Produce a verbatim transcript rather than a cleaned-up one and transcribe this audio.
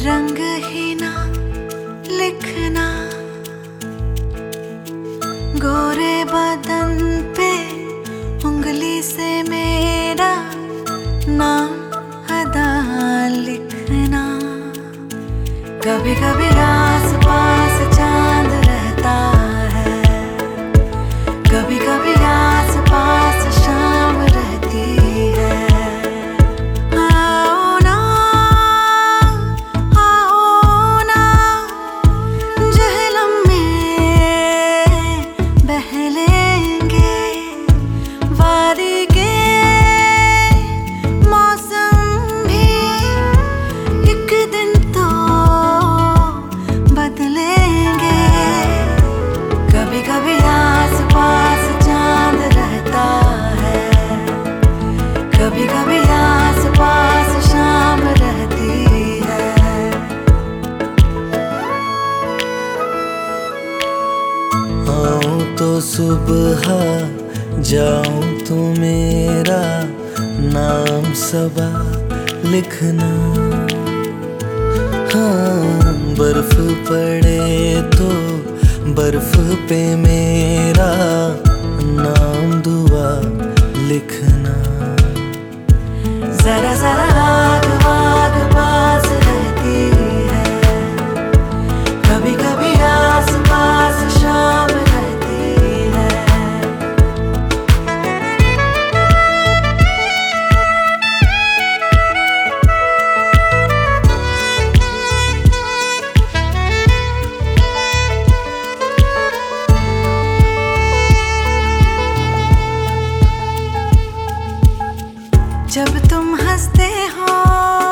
रंग ही ना लिखना, गोरे बदन पे उंगली से मेरा नाम अदा लिखना। कभी कभी आस पास चांद रहता है, कभी कभी आस पास शाम रहती है। आओ ना, आओ ना, जहलम में बह लेंगे। वादी के मौसम भी एक दिन तो बदलेंगे। कभी कभी आस पास चांद रहता है, कभी कभी आस पास शाम रहती है। आऊं तो सुबह, जाऊं तो मेरा नाम सबा लिखना। हाँ, बर्फ पड़े तो बर्फ पे मेरा नाम दुआ लिखना। जरा जरा आग वाग पास रहती है, कभी कभी आस पास शाम रहती है। जब तुम हंसते हो